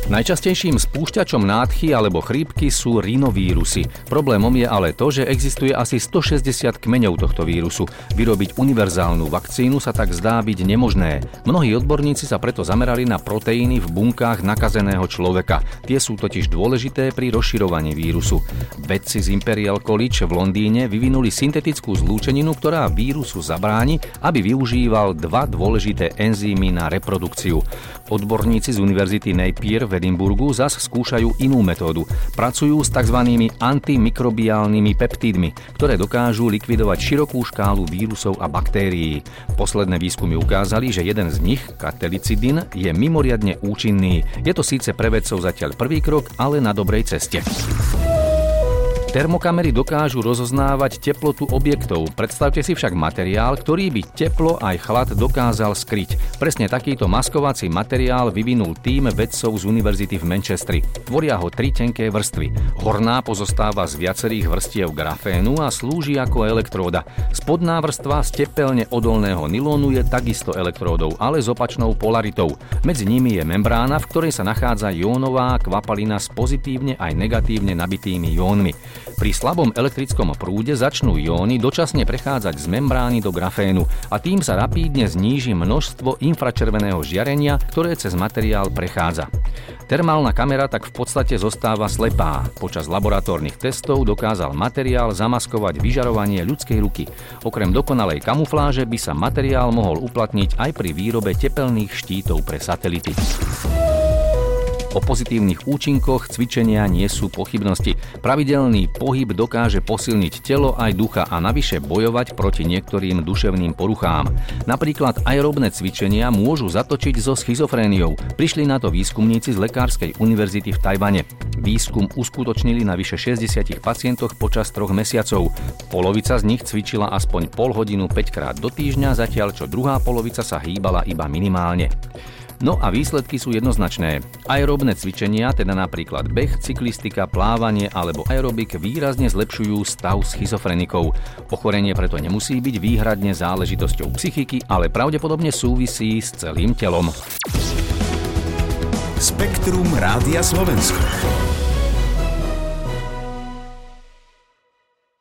Najčastejším spúšťačom nádchy alebo chrípky sú rinovírusy. Problémom je ale to, že existuje asi 160 kmeňov tohto vírusu. Vyrobiť univerzálnu vakcínu sa tak zdá byť nemožné. Mnohí odborníci sa preto zamerali na proteíny v bunkách nakazeného človeka. Tie sú totiž dôležité pri rozširovaní vírusu. Vedci z Imperial College v Londýne vyvinuli syntetickú zlúčeninu, ktorá vírusu zabráni, aby využíval dva dôležité enzymy na reprodukciu. Odborníci z Univerzity Napier v Edinburgu zas skúšajú inú metódu. Pracujú s tzv. Antimikrobiálnymi peptídmi, ktoré dokážu likvidovať širokú škálu vírusov a baktérií. Posledné výskumy ukázali, že jeden z nich, katelicidin, je mimoriadne účinný. Je to síce pre vedcov zatiaľ prvý krok, ale na dobrej ceste. Termokamery dokážu rozoznávať teplotu objektov. Predstavte si však materiál, ktorý by teplo aj chlad dokázal skryť. Presne takýto maskovací materiál vyvinul tím vedcov z univerzity v Manchestri. Tvoria ho 3 tenké vrstvy. Horná pozostáva z viacerých vrstiev grafénu a slúži ako elektróda. Spodná vrstva z tepelne odolného nylónu je takisto elektródou, ale s opačnou polaritou. Medzi nimi je membrána, v ktorej sa nachádza jónová kvapalina s pozitívne aj negatívne nabitými jónmi. Pri slabom elektrickom prúde začnú jóny dočasne prechádzať z membrány do grafénu a tým sa rapídne zníži množstvo infračerveného žiarenia, ktoré cez materiál prechádza. Termálna kamera tak v podstate zostáva slepá. Počas laboratórnych testov dokázal materiál zamaskovať vyžarovanie ľudskej ruky. Okrem dokonalej kamufláže by sa materiál mohol uplatniť aj pri výrobe tepelných štítov pre satelity. O pozitívnych účinkoch cvičenia nie sú pochybnosti. Pravidelný pohyb dokáže posilniť telo aj ducha a navyše bojovať proti niektorým duševným poruchám. Napríklad aerobné cvičenia môžu zatočiť so schizofréniou. Prišli na to výskumníci z Lekárskej univerzity v Tajvane. Výskum uskutočnili na vyše 60 pacientoch počas 3 mesiacov. Polovica z nich cvičila aspoň pol hodinu 5 krát do týždňa, zatiaľ čo druhá polovica sa hýbala iba minimálne. No a výsledky sú jednoznačné. Aerobné cvičenia, teda napríklad beh, cyklistika, plávanie alebo aerobik výrazne zlepšujú stav schizofrenikov. Ochorenie preto nemusí byť výhradne záležitosťou psychiky, ale pravdepodobne súvisí s celým telom. Spektrum Rádia Slovensko.